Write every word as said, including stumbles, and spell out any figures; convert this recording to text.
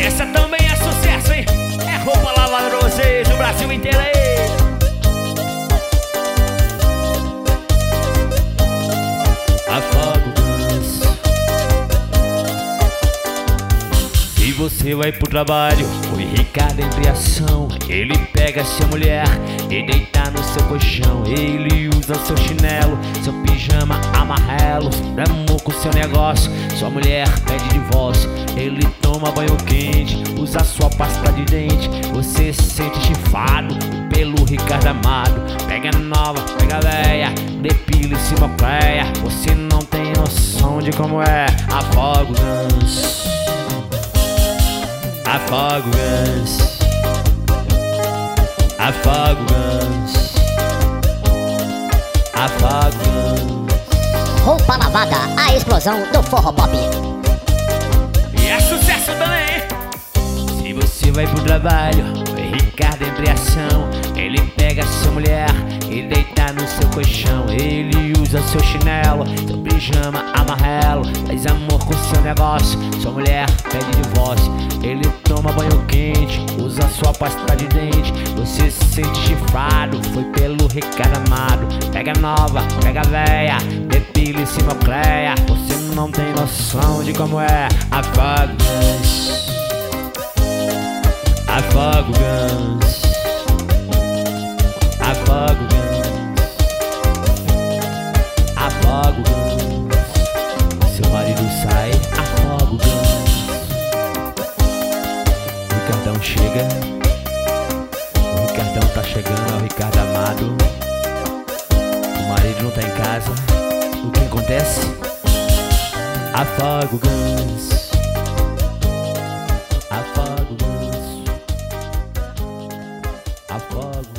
Essa também é sucesso, hein? É roupa lavada pra vocês, o Brasil inteiro aí. Afoga o ganso. Se você vai pro trabalho, o Ricardo entre ação. Ele pega sua mulher e deita no seu colchão. Ele usa seu chinelo, seu pijama amarelo. Amor com seu negócio, sua mulher pede divórcio. Ele toma banho quente, usa sua pasta de dente. Você se sente chifado pelo Ricardo amado. Pega nova, pega véia, depila e se mocreia. Você não tem noção de como é. Afoga o ganso. Afoga o ganso. Afoga o ganso. Afoga o ganso. Roupa lavada, a explosão do forró pop. E é sucesso também. Se você vai pro trabalho, o Ricardo entre ação. Ele pega sua mulher e deita no seu colchão. Ele usa seu chinelo, seu pijama amarelo. Faz amor com seu negócio, sua mulher pede divórcio. Ele toma banho quente, usa sua pasta de dente. Você se sente chifrado, foi pelo Ricardo amado. Pega nova, pega véia, depila e se mocreia. Você não tem noção de como é. Afoga o ganso. Afoga o ganso. Afoga o ganso. Afoga o ganso. Seu marido sai, afoga o ganso. O Ricardão chega. O Ricardão tá chegando, é o Ricardo amado. O marido não tá em casa. O que acontece? Afoga o ganso. Afoga o ganso. Afoga